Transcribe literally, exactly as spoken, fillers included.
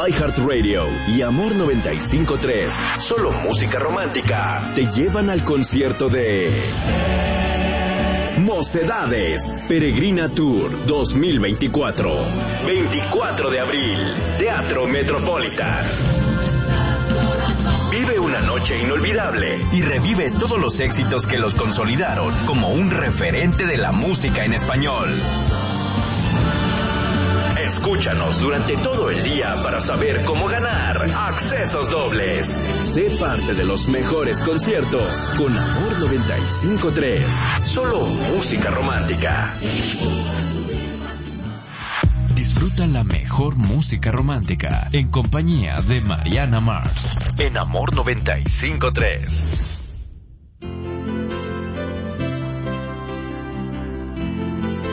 iHeartRadio y Amor noventa y cinco punto tres, solo música romántica, te llevan al concierto de Mocedades Peregrina Tour dos mil veinticuatro. veinticuatro de abril, Teatro Metropolitan. Vive una noche inolvidable y revive todos los éxitos que los consolidaron como un referente de la música en español. Escúchanos durante todo el día para saber cómo ganar accesos dobles. Sé parte de los mejores conciertos con Amor noventa y cinco punto tres. Solo música romántica. Disfruta la mejor música romántica en compañía de Mariana Mars en Amor noventa y cinco punto tres.